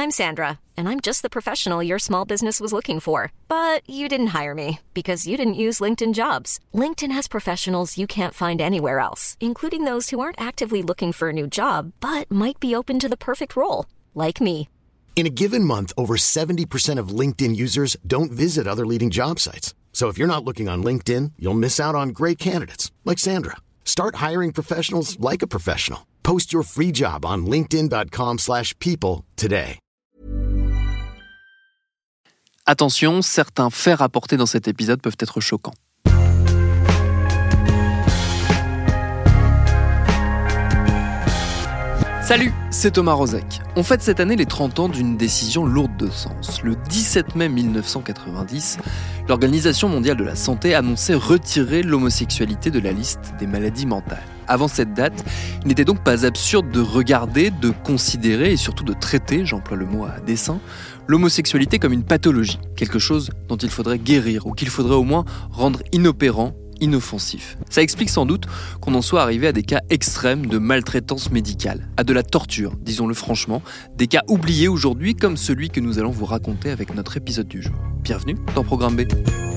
I'm Sandra, and I'm just the professional your small business was looking for. But you didn't hire me because you didn't use LinkedIn Jobs. LinkedIn has professionals you can't find anywhere else, including those who aren't actively looking for a new job, but might be open to the perfect role, like me. In a given month, over 70% of LinkedIn users don't visit other leading job sites. So if you're not looking on LinkedIn, you'll miss out on great candidates like Sandra. Start hiring professionals like a professional. Post your free job on linkedin.com/people today. Attention, certains faits rapportés dans cet épisode peuvent être choquants. Salut, c'est Thomas Rozek. On fête cette année les 30 ans d'une décision lourde de sens. Le 17 mai 1990, l'Organisation mondiale de la santé annonçait retirer l'homosexualité de la liste des maladies mentales. Avant cette date, il n'était donc pas absurde de regarder, de considérer et surtout de traiter, j'emploie le mot à dessein, l'homosexualité comme une pathologie, quelque chose dont il faudrait guérir ou qu'il faudrait au moins rendre inopérant, inoffensif. Ça explique sans doute qu'on en soit arrivé à des cas extrêmes de maltraitance médicale, à de la torture, disons-le franchement, des cas oubliés aujourd'hui comme celui que nous allons vous raconter avec notre épisode du jour. Bienvenue dans Programme B.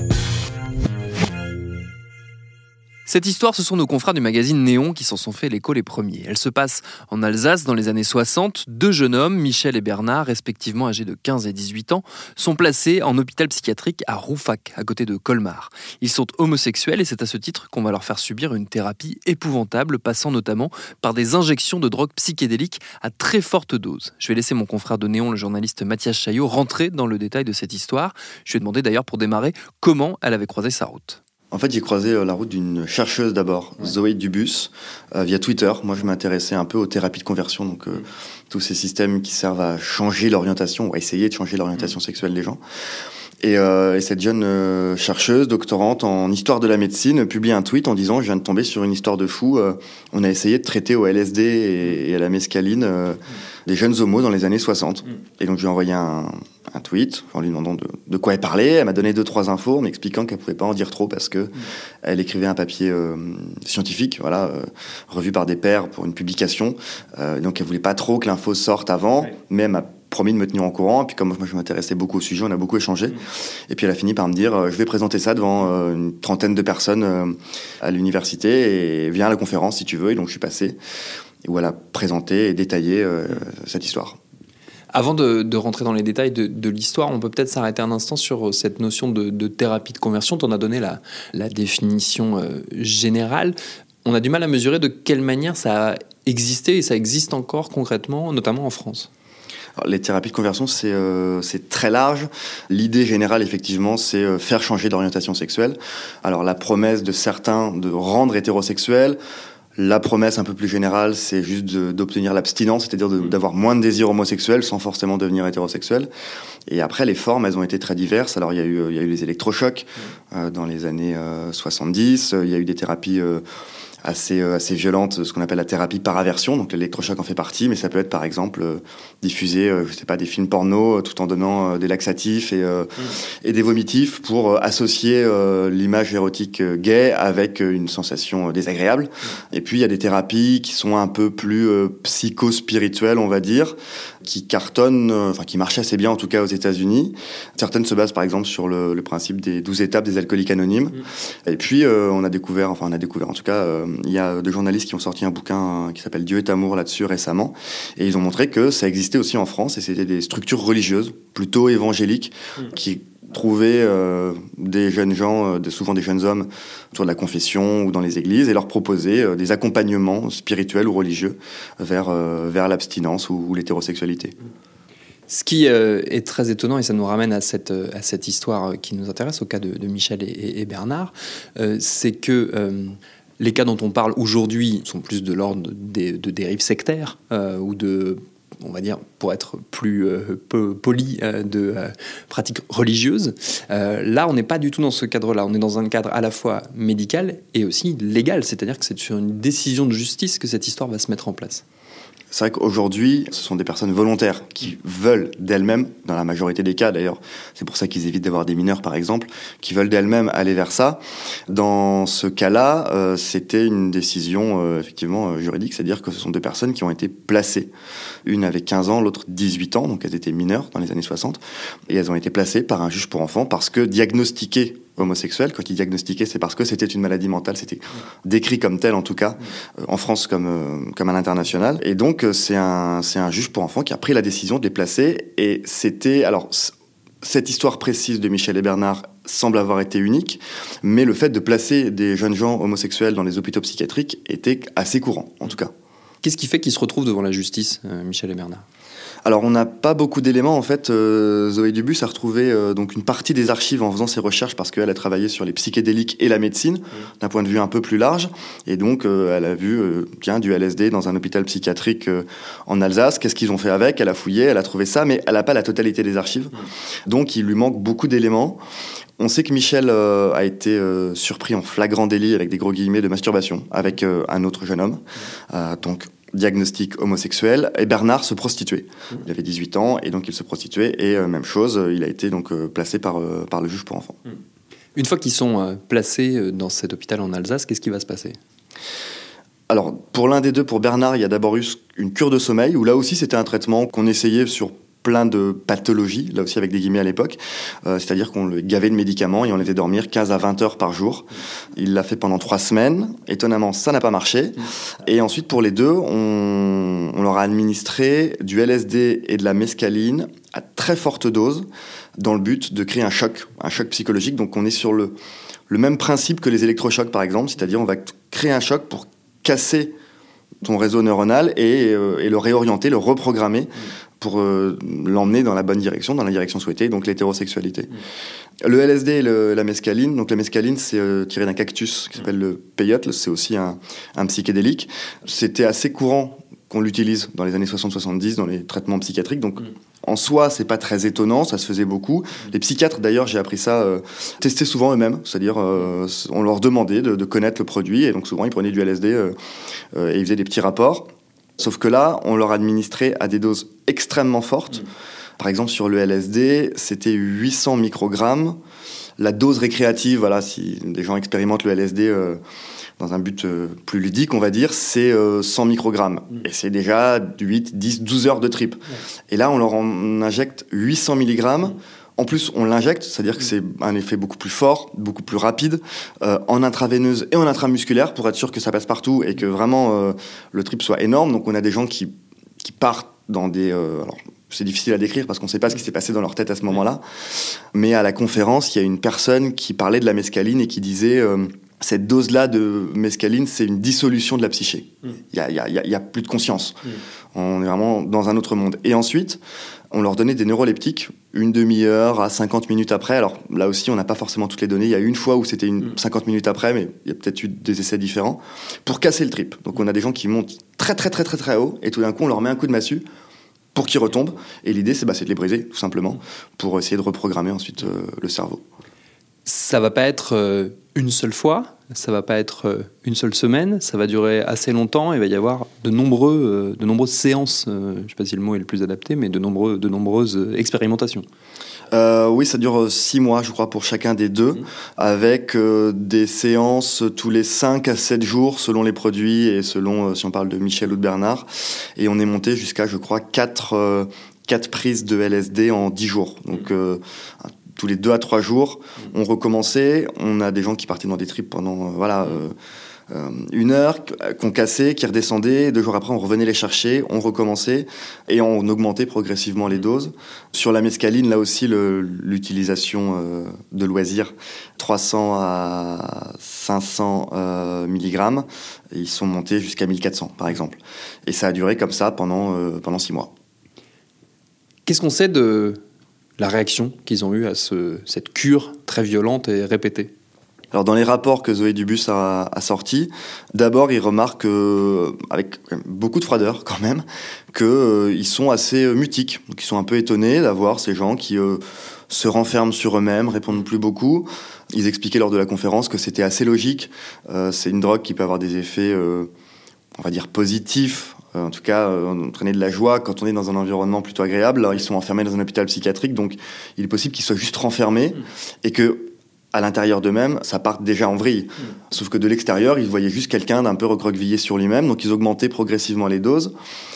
Cette histoire, ce sont nos confrères du magazine Néon qui s'en sont fait l'écho les premiers. Elle se passe en Alsace dans les années 60. Deux jeunes hommes, Michel et Bernard, respectivement âgés de 15 et 18 ans, sont placés en hôpital psychiatrique à Rouffach, à côté de Colmar. Ils sont homosexuels et c'est à ce titre qu'on va leur faire subir une thérapie épouvantable, passant notamment par des injections de drogues psychédéliques à très forte dose. Je vais laisser mon confrère de Néon, le journaliste Mathias Chaillot, rentrer dans le détail de cette histoire. Je lui ai demandé d'ailleurs pour démarrer comment elle avait croisé sa route. En fait, j'ai croisé la route d'une chercheuse d'abord, Zoé Dubus, via Twitter. Moi, je m'intéressais un peu aux thérapies de conversion, donc tous ces systèmes qui servent à changer l'orientation, ou à essayer de changer l'orientation sexuelle des gens. Et cette jeune chercheuse, doctorante en histoire de la médecine, publie un tweet en disant « Je viens de tomber sur une histoire de fou. On a essayé de traiter au LSD et à la mescaline des jeunes homos dans les années 60. » Et donc, je lui ai envoyé un tweet en lui demandant de quoi elle parlait. Elle m'a donné 2-3 infos, m'expliquant qu'elle pouvait pas en dire trop parce que elle écrivait un papier scientifique, revu par des pairs pour une publication. Donc, elle voulait pas trop que l'info sorte avant, mais elle m'a promis de me tenir au courant. Et puis comme moi je m'intéressais beaucoup au sujet, on a beaucoup échangé. Et puis elle a fini par me dire je vais présenter ça devant une trentaine de personnes à l'université et viens à la conférence si tu veux. Et donc je suis passé et où elle a présenté et détaillé cette histoire. Avant de rentrer dans les détails de l'histoire, on peut peut-être s'arrêter un instant sur cette notion de thérapie de conversion. Tu en as donné la définition générale. On a du mal à mesurer de quelle manière ça a existé et ça existe encore concrètement, notamment en France. Alors, les thérapies de conversion, c'est très large. L'idée générale, effectivement, c'est faire changer d'orientation sexuelle. Alors la promesse de certains de rendre hétérosexuels. La promesse un peu plus générale, c'est juste d'obtenir l'abstinence, c'est-à-dire d'avoir moins de désir homosexuel sans forcément devenir hétérosexuel. Et après, les formes, elles ont été très diverses. Alors, il y a eu les électrochocs dans les années 70. Il y a eu des thérapies assez violentes, ce qu'on appelle la thérapie par aversion. Donc, l'électrochoc en fait partie, mais ça peut être, par exemple, diffuser, des films porno tout en donnant des laxatifs et des vomitifs pour associer l'image érotique gay avec une sensation désagréable. Et puis, il y a des thérapies qui sont un peu plus psycho-spirituelles, on va dire, qui cartonnent, qui marchent assez bien, en tout cas aux États-Unis. Certaines se basent, par exemple, sur le principe des 12 étapes des alcooliques anonymes. Et puis, on a découvert, en tout cas, il y a des journalistes qui ont sorti un bouquin qui s'appelle Dieu est amour là-dessus récemment. Et ils ont montré que ça existait aussi en France et c'était des structures religieuses, plutôt évangéliques, qui trouvaient des jeunes gens, souvent des jeunes hommes, autour de la confession ou dans les églises et leur proposaient des accompagnements spirituels ou religieux vers l'abstinence ou l'hétérosexualité. Ce qui est très étonnant, et ça nous ramène à cette histoire qui nous intéresse, au cas de Michel et Bernard, c'est que les cas dont on parle aujourd'hui sont plus de l'ordre de dérives sectaires ou de, on va dire, pour être plus poli, de pratiques religieuses. Là, on n'est pas du tout dans ce cadre-là. On est dans un cadre à la fois médical et aussi légal, c'est-à-dire que c'est sur une décision de justice que cette histoire va se mettre en place. C'est vrai qu'aujourd'hui, ce sont des personnes volontaires qui veulent d'elles-mêmes, dans la majorité des cas d'ailleurs, c'est pour ça qu'ils évitent d'avoir des mineurs par exemple, qui veulent d'elles-mêmes aller vers ça. Dans ce cas-là, c'était une décision effectivement juridique, c'est-à-dire que ce sont deux personnes qui ont été placées, une avec 15 ans, l'autre 18 ans, donc elles étaient mineures dans les années 60, et elles ont été placées par un juge pour enfants parce que diagnostiquées homosexuel. Quand il diagnostiquait, c'est parce que c'était une maladie mentale, c'était décrit comme tel en tout cas, en France comme à l'international. Et donc c'est un juge pour enfants qui a pris la décision de les placer. Et c'était, alors cette histoire précise de Michel et Bernard semble avoir été unique, mais le fait de placer des jeunes gens homosexuels dans les hôpitaux psychiatriques était assez courant, en tout cas. Qu'est-ce qui fait qu'ils se retrouvent devant la justice, Michel et Bernard ? Alors on n'a pas beaucoup d'éléments en fait. Zoé Dubus a retrouvé donc une partie des archives en faisant ses recherches parce qu'elle a travaillé sur les psychédéliques et la médecine d'un point de vue un peu plus large, et donc elle a vu du LSD dans un hôpital psychiatrique en Alsace. Qu'est-ce qu'ils ont fait avec ? Elle a fouillé, elle a trouvé ça, mais elle n'a pas la totalité des archives, donc il lui manque beaucoup d'éléments. On sait que Michel a été surpris en flagrant délit, avec des gros guillemets, de masturbation avec un autre jeune homme, donc diagnostic homosexuel, et Bernard se prostituait. Il avait 18 ans et donc il se prostituait, et même chose, il a été donc placé par le juge pour enfants. Une fois qu'ils sont placés dans cet hôpital en Alsace, qu'est-ce qui va se passer ? Alors pour l'un des deux, pour Bernard, il y a d'abord eu une cure de sommeil, où là aussi c'était un traitement qu'on essayait sur plein de pathologies, là aussi avec des guillemets à l'époque, c'est-à-dire qu'on le gavait de médicaments et on le faisait dormir 15 à 20 heures par jour. Il l'a fait pendant 3 semaines. Étonnamment, ça n'a pas marché. Et ensuite, pour les deux, on leur a administré du LSD et de la mescaline à très forte dose, dans le but de créer un choc psychologique. Donc on est sur le même principe que les électrochocs, par exemple, c'est-à-dire on va créer un choc pour casser ton réseau neuronal et le réorienter, le reprogrammer pour l'emmener dans la bonne direction, dans la direction souhaitée, donc l'hétérosexualité. Le LSD et la mescaline, donc la mescaline c'est tiré d'un cactus qui s'appelle le peyote, c'est aussi un psychédélique. C'était assez courant qu'on l'utilise dans les années 60-70 dans les traitements psychiatriques, donc en soi c'est pas très étonnant, ça se faisait beaucoup. Les psychiatres d'ailleurs, j'ai appris ça, testaient souvent eux-mêmes, c'est-à-dire on leur demandait de connaître le produit, et donc souvent ils prenaient du LSD et ils faisaient des petits rapports. Sauf que là, on leur administrait à des doses extrêmement fortes. Par exemple, sur le LSD, c'était 800 microgrammes. La dose récréative, voilà, si des gens expérimentent le LSD dans un but plus ludique, on va dire, c'est 100 microgrammes. Et c'est déjà 8, 10, 12 heures de trip. Et là, on leur en injecte 800 milligrammes. En plus, on l'injecte, c'est-à-dire que c'est un effet beaucoup plus fort, beaucoup plus rapide, en intraveineuse et en intramusculaire, pour être sûr que ça passe partout et que vraiment le trip soit énorme. Donc on a des gens qui partent dans des... alors c'est difficile à décrire parce qu'on ne sait pas ce qui s'est passé dans leur tête à ce moment-là. Mais à la conférence, il y a une personne qui parlait de la mescaline et qui disait... cette dose-là de mescaline, c'est une dissolution de la psyché. Il y a plus de conscience. On est vraiment dans un autre monde. Et ensuite, on leur donnait des neuroleptiques, une demi-heure à 50 minutes après. Alors là aussi, on n'a pas forcément toutes les données. Il y a une fois où c'était 50 minutes après, mais il y a peut-être eu des essais différents, pour casser le trip. Donc on a des gens qui montent très très très très très haut, et tout d'un coup, on leur met un coup de massue pour qu'ils retombent. Et l'idée, c'est de les briser, tout simplement, pour essayer de reprogrammer ensuite le cerveau. Ça va pas être une seule fois, ça va pas être une seule semaine, ça va durer assez longtemps, et il va y avoir de nombreuses séances, je ne sais pas si le mot est le plus adapté, mais de nombreuses expérimentations. Oui, ça dure 6 mois, je crois, pour chacun des deux, avec des séances tous les 5 à 7 jours, selon les produits et selon, si on parle de Michel ou de Bernard. Et on est monté jusqu'à, je crois, 4 prises de LSD en 10 jours. Donc, tous les 2 à 3 jours, on recommençait. On a des gens qui partaient dans des trips pendant 1 heure, qu'on cassait, qui redescendaient. 2 jours après, on revenait les chercher, on recommençait, et on augmentait progressivement les doses. Sur la mescaline, là aussi, l'utilisation de loisirs, 300 à 500 milligrammes, ils sont montés jusqu'à 1400, par exemple. Et ça a duré comme ça pendant 6 mois. Qu'est-ce qu'on sait de la réaction qu'ils ont eue à cette cure très violente et répétée? Alors dans les rapports que Zoé Dubus a sortis, d'abord ils remarquent, avec beaucoup de froideur quand même, qu'ils sont assez mutiques. Donc ils sont un peu étonnés d'avoir ces gens qui se renferment sur eux-mêmes, répondent plus beaucoup. Ils expliquaient lors de la conférence que c'était assez logique. C'est une drogue qui peut avoir des effets, on va dire, positifs, en tout cas entraîner de la joie quand on est dans un environnement plutôt agréable. Alors, ils sont enfermés dans un hôpital psychiatrique, donc il est possible qu'ils soient juste renfermés et que à l'intérieur d'eux-mêmes, ça part déjà en vrille. Sauf que de l'extérieur, ils voyaient juste quelqu'un d'un peu recroquevillé sur lui-même, donc ils augmentaient progressivement les doses.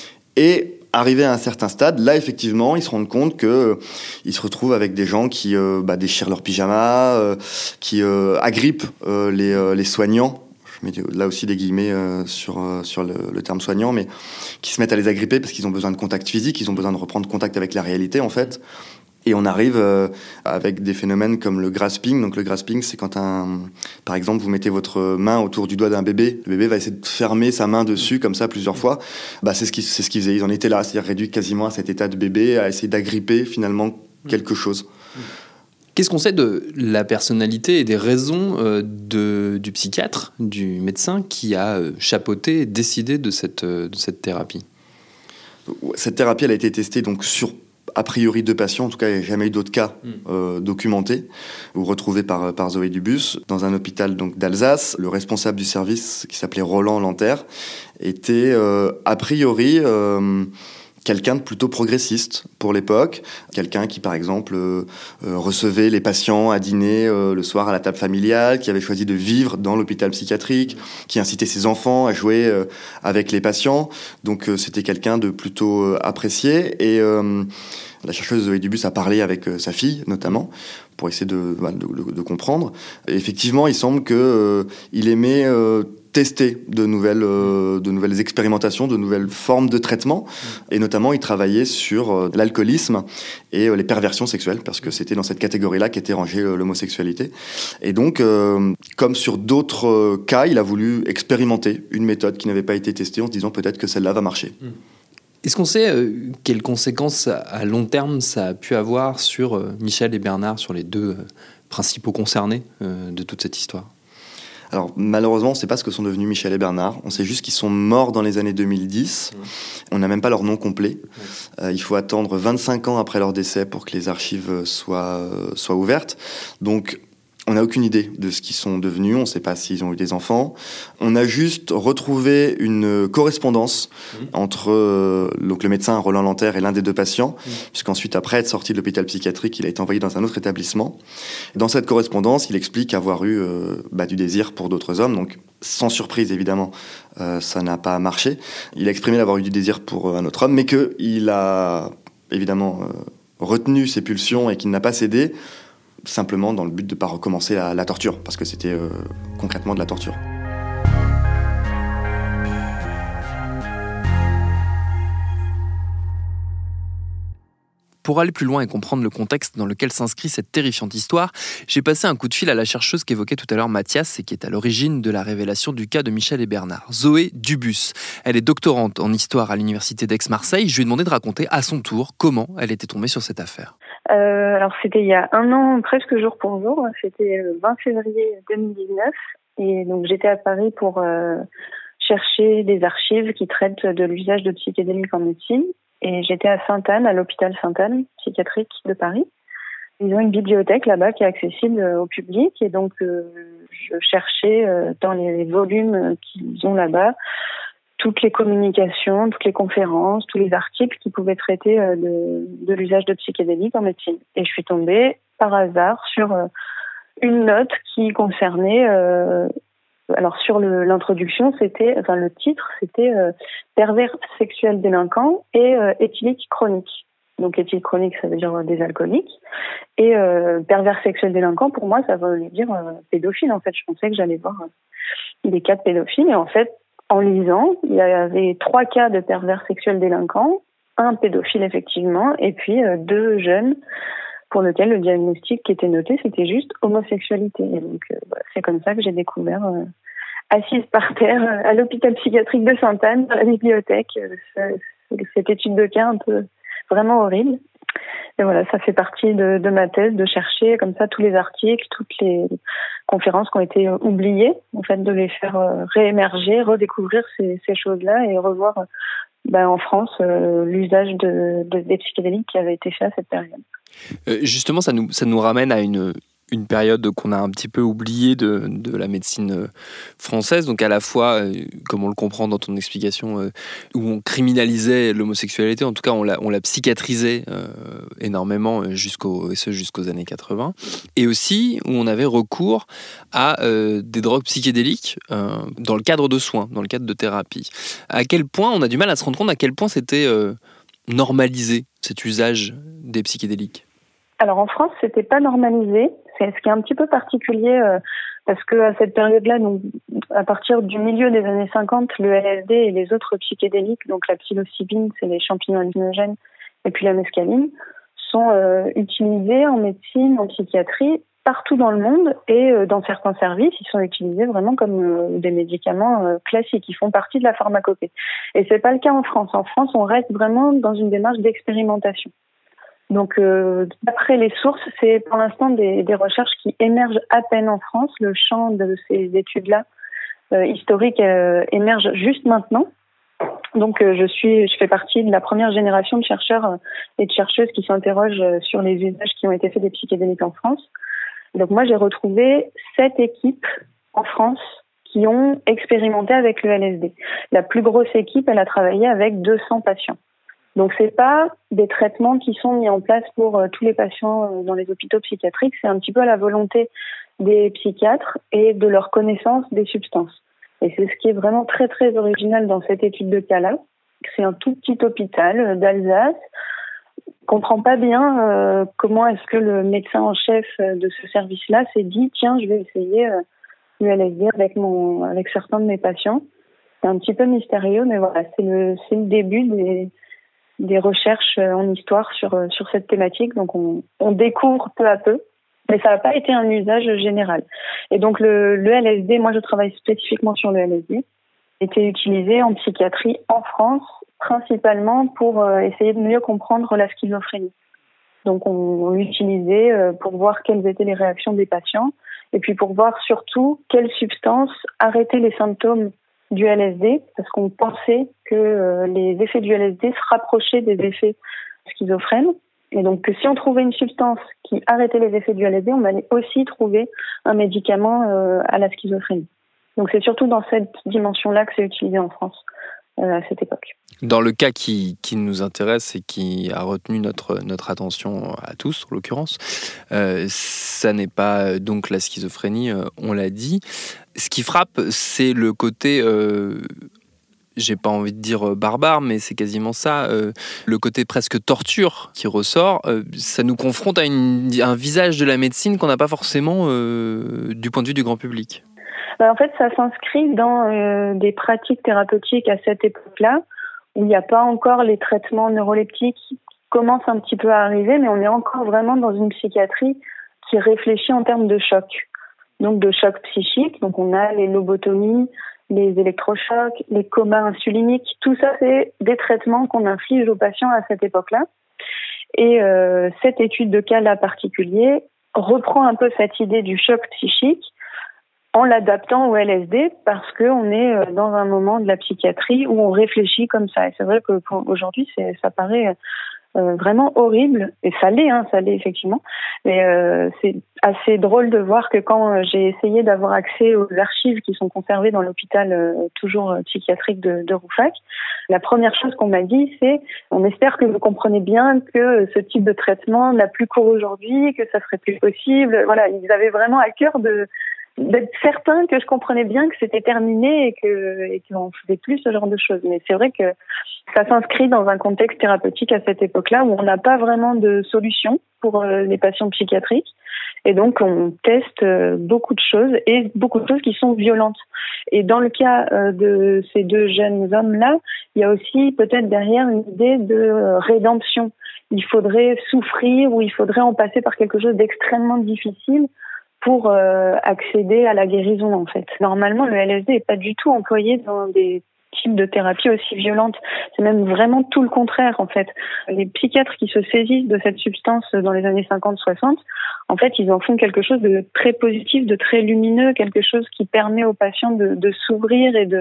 Et arrivé à un certain stade, là, effectivement, ils se rendent compte qu'ils se retrouvent avec des gens qui déchirent leurs pyjamas, qui agrippent les soignants. Je mets là aussi des guillemets sur le terme soignant, mais qui se mettent à les agripper parce qu'ils ont besoin de contact physique, ils ont besoin de reprendre contact avec la réalité, en fait. Et on arrive avec des phénomènes comme le grasping. Donc le grasping, c'est quand par exemple, vous mettez votre main autour du doigt d'un bébé. Le bébé va essayer de fermer sa main dessus comme ça plusieurs fois. C'est ce qu'ils faisaient. Ils en étaient là, c'est-à-dire réduits quasiment à cet état de bébé, à essayer d'agripper finalement quelque chose. Qu'est-ce qu'on sait de la personnalité et des raisons du psychiatre, du médecin qui a chapeauté et décidé de cette thérapie ? Cette thérapie, elle a été testée donc sur a priori 2 patients, en tout cas il n'y a jamais eu d'autres cas documentés ou retrouvés par Zoé Dubus dans un hôpital donc d'Alsace. Le responsable du service, qui s'appelait Roland Lanter, était a priori quelqu'un de plutôt progressiste pour l'époque, quelqu'un qui par exemple recevait les patients à dîner le soir à la table familiale, qui avait choisi de vivre dans l'hôpital psychiatrique, qui incitait ses enfants à jouer avec les patients. Donc c'était quelqu'un de plutôt apprécié. Et la chercheuse Zoé Dubus a parlé avec sa fille notamment pour essayer de comprendre. Et effectivement, il semble qu'il aimait tester de nouvelles expérimentations, de nouvelles formes de traitement. Et notamment, il travaillait sur l'alcoolisme et les perversions sexuelles, parce que c'était dans cette catégorie-là qu'était rangée l'homosexualité. Et donc, comme sur d'autres cas, il a voulu expérimenter une méthode qui n'avait pas été testée en se disant peut-être que celle-là va marcher. Est-ce qu'on sait quelles conséquences à long terme ça a pu avoir sur Michel et Bernard, sur les 2 principaux concernés de toute cette histoire ? Alors malheureusement, on ne sait pas ce que sont devenus Michel et Bernard. On sait juste qu'ils sont morts dans les années 2010. On n'a même pas leur nom complet. Il faut attendre 25 ans après leur décès pour que les archives soient ouvertes. Donc on n'a aucune idée de ce qu'ils sont devenus. On ne sait pas s'ils ont eu des enfants. On a juste retrouvé une correspondance entre donc le médecin Roland Lanter et l'un des 2 patients, puisqu'ensuite, après être sorti de l'hôpital psychiatrique, il a été envoyé dans un autre établissement. Dans cette correspondance, il explique avoir eu du désir pour d'autres hommes. Donc, sans surprise, évidemment, ça n'a pas marché. Il a exprimé d'avoir eu du désir pour un autre homme, mais qu'il a évidemment retenu ses pulsions et qu'il n'a pas cédé, simplement dans le but de ne pas recommencer la torture, parce que c'était concrètement de la torture. Pour aller plus loin et comprendre le contexte dans lequel s'inscrit cette terrifiante histoire, j'ai passé un coup de fil à la chercheuse qu'évoquait tout à l'heure Mathias et qui est à l'origine de la révélation du cas de Michel et Bernard, Zoé Dubus. Elle est doctorante en histoire à l'université d'Aix-Marseille. Je lui ai demandé de raconter à son tour comment elle était tombée sur cette affaire. Alors c'était il y a 1 an, presque jour pour jour. C'était le 20 février 2019. Et donc j'étais à Paris pour chercher des archives qui traitent de l'usage de psychédéliques en médecine. Et j'étais à Sainte-Anne, à l'hôpital Sainte-Anne, psychiatrique de Paris. Ils ont une bibliothèque là-bas qui est accessible au public. Et donc, je cherchais dans les volumes qu'ils ont là-bas toutes les communications, toutes les conférences, tous les articles qui pouvaient traiter de l'usage de psychédéliques en médecine. Et je suis tombée par hasard sur une note qui concernait... Alors sur l'introduction, le titre, c'était pervers sexuel délinquant et éthylique chronique. Donc éthylique chronique, ça veut dire des alcooliques. Et pervers sexuel délinquant, pour moi, ça veut dire pédophile. En fait, je pensais que j'allais voir des cas de pédophiles. Et en fait, en lisant, il y avait 3 cas de pervers sexuel délinquant, un pédophile effectivement, et puis 2 jeunes pour lesquels le diagnostic qui était noté, c'était juste homosexualité. Et donc, c'est comme ça que j'ai découvert, assise par terre, à l'hôpital psychiatrique de Sainte-Anne, dans la bibliothèque, cette étude de cas un peu vraiment horrible. Et voilà, ça fait partie de ma thèse, de chercher comme ça tous les articles, toutes les conférences qui ont été oubliées, en fait, de les faire réémerger, redécouvrir ces choses-là et revoir en France l'usage des psychédéliques qui avait été fait à cette période. Justement, ça nous ramène à une une période qu'on a un petit peu oubliée de la médecine française, donc à la fois, comme on le comprend dans ton explication, où on criminalisait l'homosexualité, en tout cas on la psychiatrisait énormément jusqu'aux années 80, et aussi où on avait recours à des drogues psychédéliques dans le cadre de soins, dans le cadre de thérapie. À quel point, on a du mal à se rendre compte à quel point c'était normalisé, cet usage des psychédéliques? Alors en France, c'était pas normalisé. C'est ce qui est un petit peu particulier parce que à cette période-là, donc à partir du milieu des années 50, le LSD et les autres psychédéliques, donc la psilocybine, c'est les champignons hallucinogènes, et puis la mescaline, sont utilisés en médecine, en psychiatrie, partout dans le monde, et dans certains services, ils sont utilisés vraiment comme des médicaments classiques. Ils font partie de la pharmacopée. Et c'est pas le cas en France. En France, on reste vraiment dans une démarche d'expérimentation. Donc, d'après les sources, c'est pour l'instant des recherches qui émergent à peine en France. Le champ de ces études-là historiques émerge juste maintenant. Donc, je fais partie de la première génération de chercheurs et de chercheuses qui s'interrogent sur les usages qui ont été faits des psychédéliques en France. Donc, moi, j'ai retrouvé 7 équipes en France qui ont expérimenté avec le LSD. La plus grosse équipe, elle a travaillé avec 200 patients. Donc, c'est pas des traitements qui sont mis en place pour tous les patients dans les hôpitaux psychiatriques. C'est un petit peu à la volonté des psychiatres et de leur connaissance des substances. Et c'est ce qui est vraiment très, très original dans cette étude de cas-là. C'est un tout petit hôpital d'Alsace. On comprend pas bien comment est-ce que le médecin en chef de ce service-là s'est dit « Tiens, je vais essayer le LSD avec certains de mes patients ». C'est un petit peu mystérieux, mais voilà, c'est le début des recherches en histoire sur cette thématique. Donc, on découvre peu à peu, mais ça n'a pas été un usage général. Et donc, le LSD, moi, je travaille spécifiquement sur le LSD, était utilisé en psychiatrie en France, principalement pour essayer de mieux comprendre la schizophrénie. Donc, on l'utilisait pour voir quelles étaient les réactions des patients, et puis pour voir surtout quelles substances arrêtaient les symptômes du LSD, parce qu'on pensait que les effets du LSD se rapprochaient des effets schizophrènes. Et donc que si on trouvait une substance qui arrêtait les effets du LSD, on allait aussi trouver un médicament à la schizophrénie. Donc c'est surtout dans cette dimension-là que c'est utilisé en France à cette époque. Dans le cas qui nous intéresse et qui a retenu notre attention à tous, en l'occurrence, ça n'est pas donc la schizophrénie, on l'a dit. Ce qui frappe, c'est le côté, j'ai pas envie de dire barbare, mais c'est quasiment ça, le côté presque torture qui ressort. Ça nous confronte à un visage de la médecine qu'on n'a pas forcément du point de vue du grand public. En fait, ça s'inscrit dans des pratiques thérapeutiques à cette époque-là, où il n'y a pas encore les traitements neuroleptiques qui commencent un petit peu à arriver, mais on est encore vraiment dans une psychiatrie qui réfléchit en termes de choc. Donc de choc psychique, donc on a les lobotomies, les électrochocs, les comas insuliniques, tout ça c'est des traitements qu'on inflige aux patients à cette époque-là. Et cette étude de cas-là particulier reprend un peu cette idée du choc psychique en l'adaptant au LSD parce qu'on est dans un moment de la psychiatrie où on réfléchit comme ça. Et c'est vrai que aujourd'hui, ça paraît vraiment horrible, et ça l'est effectivement. Mais c'est assez drôle de voir que quand j'ai essayé d'avoir accès aux archives qui sont conservées dans l'hôpital toujours psychiatrique de Rouffach, la première chose qu'on m'a dit, c'est « On espère que vous comprenez bien que ce type de traitement n'a plus cours aujourd'hui, que ça serait plus possible. » Voilà, ils avaient vraiment à cœur d'être certain que je comprenais bien que c'était terminé et qu'on ne faisait plus ce genre de choses. Mais c'est vrai que ça s'inscrit dans un contexte thérapeutique à cette époque-là où on n'a pas vraiment de solution pour les patients psychiatriques. Et donc, on teste beaucoup de choses et beaucoup de choses qui sont violentes. Et dans le cas de ces deux jeunes hommes-là, il y a aussi peut-être derrière une idée de rédemption. Il faudrait souffrir ou il faudrait en passer par quelque chose d'extrêmement difficile pour accéder à la guérison, en fait. Normalement, le LSD n'est pas du tout employé dans des types de thérapies aussi violentes. C'est même vraiment tout le contraire, en fait. Les psychiatres qui se saisissent de cette substance dans les années 50-60, en fait, ils en font quelque chose de très positif, de très lumineux, quelque chose qui permet aux patients de s'ouvrir et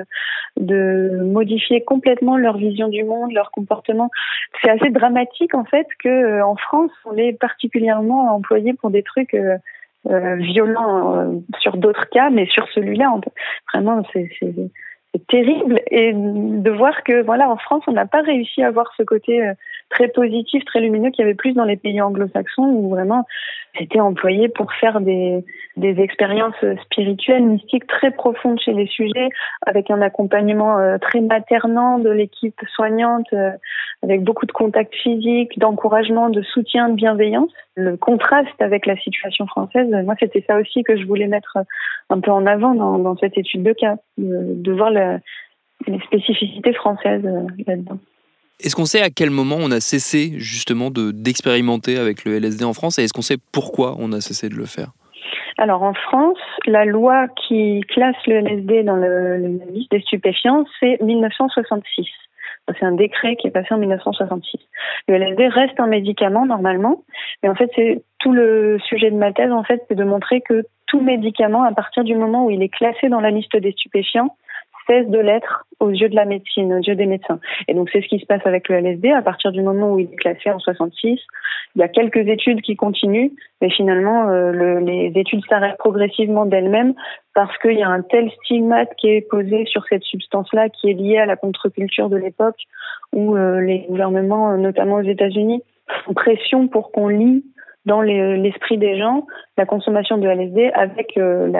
de modifier complètement leur vision du monde, leur comportement. C'est assez dramatique, en fait, que en France, on l'ait particulièrement employé pour des trucs violent sur d'autres cas, mais sur celui-là, vraiment, c'est terrible. Et de voir que, voilà, en France, on n'a pas réussi à avoir ce côté très positif, très lumineux qu'il y avait plus dans les pays anglo-saxons, où vraiment c'était employé pour faire des expériences spirituelles, mystiques très profondes chez les sujets, avec un accompagnement très maternant de l'équipe soignante, avec beaucoup de contacts physiques, d'encouragement, de soutien, de bienveillance. Le contraste avec la situation française, moi, c'était ça aussi que je voulais mettre un peu en avant dans cette étude de cas, de voir les spécificités françaises là-dedans. Est-ce qu'on sait à quel moment on a cessé justement d'expérimenter avec le LSD en France, et est-ce qu'on sait pourquoi on a cessé de le faire ? Alors en France, la loi qui classe le LSD dans la liste des stupéfiants, c'est 1966. C'est un décret qui est passé en 1966. Le LSD reste un médicament normalement, mais en fait c'est tout le sujet de ma thèse, en fait, c'est de montrer que tout médicament, à partir du moment où il est classé dans la liste des stupéfiants, cesse de l'être aux yeux de la médecine, aux yeux des médecins. Et donc c'est ce qui se passe avec le LSD. À partir du moment où il est classé en 66, il y a quelques études qui continuent, mais finalement les études s'arrêtent progressivement d'elles-mêmes parce qu'il y a un tel stigmate qui est posé sur cette substance-là, qui est lié à la contre-culture de l'époque, où les gouvernements, notamment aux États-Unis, font pression pour qu'on lie dans l'esprit des gens la consommation de LSD avec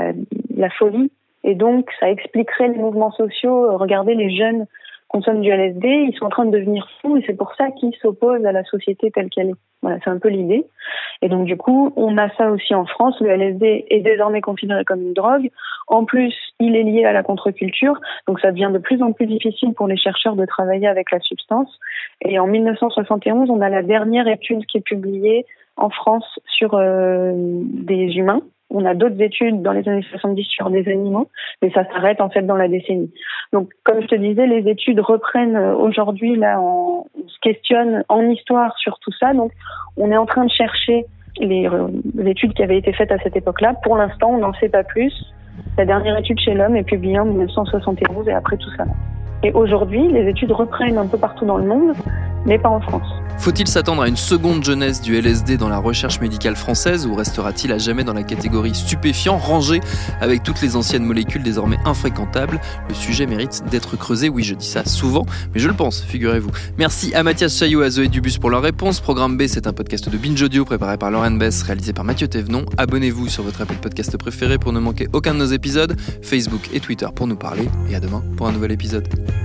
la folie. Et donc, ça expliquerait les mouvements sociaux. Regardez, les jeunes consomment du LSD, ils sont en train de devenir fous, et c'est pour ça qu'ils s'opposent à la société telle qu'elle est. Voilà, c'est un peu l'idée. Et donc, du coup, on a ça aussi en France. Le LSD est désormais considéré comme une drogue. En plus, il est lié à la contre-culture. Donc, ça devient de plus en plus difficile pour les chercheurs de travailler avec la substance. Et en 1971, on a la dernière étude qui est publiée en France sur des humains. On a d'autres études dans les années 70 sur des animaux, mais ça s'arrête en fait dans la décennie. Donc, comme je te disais, les études reprennent aujourd'hui. Là, on se questionne en histoire sur tout ça. Donc, on est en train de chercher les études qui avaient été faites à cette époque-là. Pour l'instant, on n'en sait pas plus. La dernière étude chez l'homme est publiée en 1971 et après tout ça. Et aujourd'hui, les études reprennent un peu partout dans le monde, mais pas en France. Faut-il s'attendre à une seconde jeunesse du LSD dans la recherche médicale française, ou restera-t-il à jamais dans la catégorie stupéfiant, rangé avec toutes les anciennes molécules désormais infréquentables ? Le sujet mérite d'être creusé. Oui, je dis ça souvent, mais je le pense, figurez-vous. Merci à Mathias Chaillot, à Zoé Dubus pour leur réponse. Programme B, c'est un podcast de Binge Audio préparé par Lauren Bess, réalisé par Mathieu Thévenon. Abonnez-vous sur votre appli de podcast préféré pour ne manquer aucun de nos épisodes. Facebook et Twitter pour nous parler. Et à demain pour un nouvel épisode.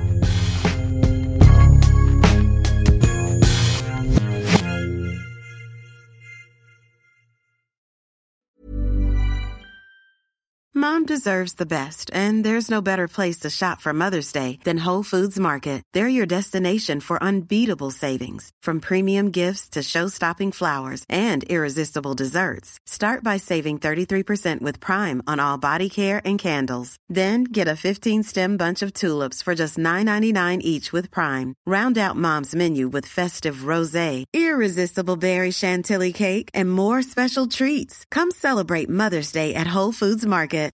Mom deserves the best, and there's no better place to shop for Mother's Day than Whole Foods Market. They're your destination for unbeatable savings, from premium gifts to show-stopping flowers and irresistible desserts. Start by saving 33% with Prime on all body care and candles. Then get a 15-stem bunch of tulips for just $9.99 each with Prime. Round out Mom's menu with festive rosé, irresistible berry chantilly cake, and more special treats. Come celebrate Mother's Day at Whole Foods Market.